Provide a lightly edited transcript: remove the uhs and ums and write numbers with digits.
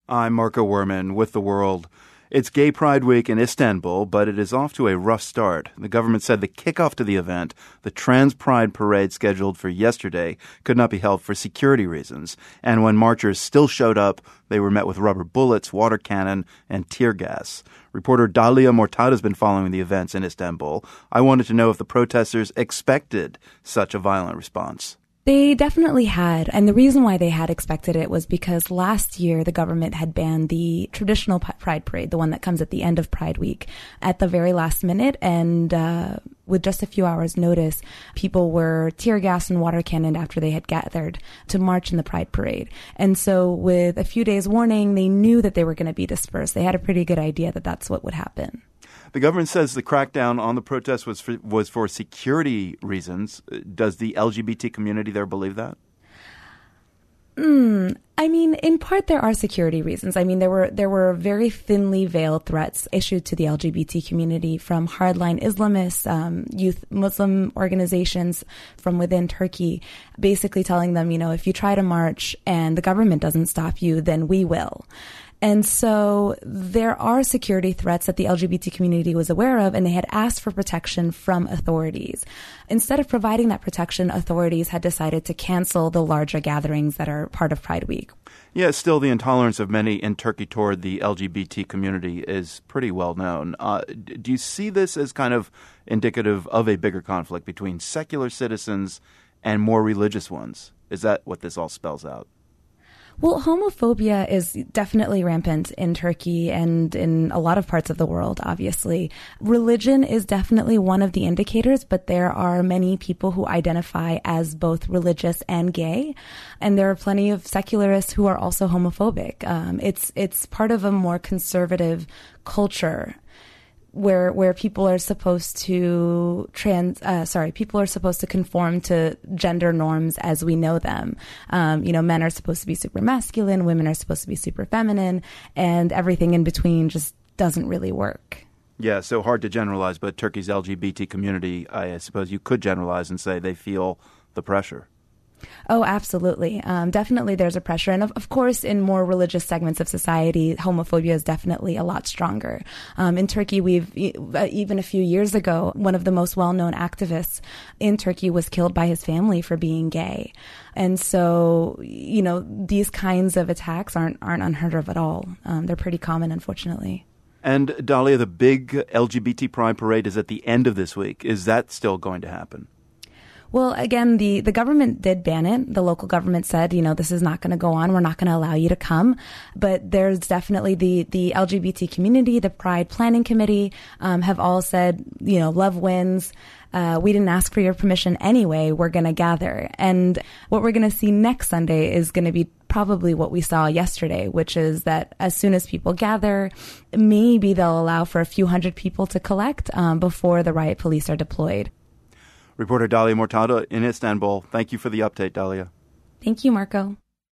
I'm Marco Werman with The World. It's Gay Pride Week in Istanbul, but it is off to a rough start. The government said the kickoff to the event, the Trans Pride Parade scheduled for yesterday, could not be held for security reasons. And when marchers still showed up, they were met with rubber bullets, water cannon, and tear gas. Reporter Dalia Mortada has been following the events in Istanbul. I wanted to know if the protesters expected such a violent response. They definitely had, and the reason why they had expected it was because last year the government had banned the traditional Pride Parade, the one that comes at the end of Pride Week, at the very last minute, and with just a few hours' notice, people were tear gassed and water cannoned after they had gathered to march in the Pride Parade. And so with a few days' warning, they knew that they were going to be dispersed. They had a pretty good idea that that's what would happen. The government says the crackdown on the protests was for security reasons. Does the LGBT community there believe that? I mean, in part, there are security reasons. I mean, there were very thinly veiled threats issued to the LGBT community from hardline Islamists, youth Muslim organizations from within Turkey, basically telling them, if you try to march and the government doesn't stop you, then we will. And so there are security threats that the LGBT community was aware of, and they had asked for protection from authorities. Instead of providing that protection, authorities had decided to cancel the larger gatherings that are part of Pride Week. Yeah, still the intolerance of many in Turkey toward the LGBT community is pretty well known. Do you see this as kind of indicative of a bigger conflict between secular citizens and more religious ones? Is that what this all spells out? Well, homophobia is definitely rampant in Turkey and in a lot of parts of the world, obviously. Religion is definitely one of the indicators, but there are many people who identify as both religious and gay. And there are plenty of secularists who are also homophobic. It's part of a more conservative culture where people are supposed to people are supposed to conform to gender norms as we know them. Men are supposed to be super masculine, women are supposed to be super feminine, and everything in between just doesn't really work. Yeah, so hard to generalize, but Turkey's LGBT community, I suppose you could generalize and say they feel the pressure. Oh, absolutely. Definitely there's a pressure. And of course, in more religious segments of society, homophobia is definitely a lot stronger. In Turkey, even a few years ago, one of the most well-known activists in Turkey was killed by his family for being gay. And so, these kinds of attacks aren't unheard of at all. They're pretty common, unfortunately. And Dalia, the big LGBT Pride Parade is at the end of this week. Is that still going to happen? Well, again, the government did ban it. The local government said, this is not going to go on. We're not going to allow you to come. But there's definitely the LGBT community, the Pride Planning Committee, have all said, love wins. We didn't ask for your permission anyway. We're going to gather. And what we're going to see next Sunday is going to be probably what we saw yesterday, which is that as soon as people gather, maybe they'll allow for a few hundred people to collect before the riot police are deployed. Reporter Dalia Mortada in Istanbul. Thank you for the update, Dalia. Thank you, Marco.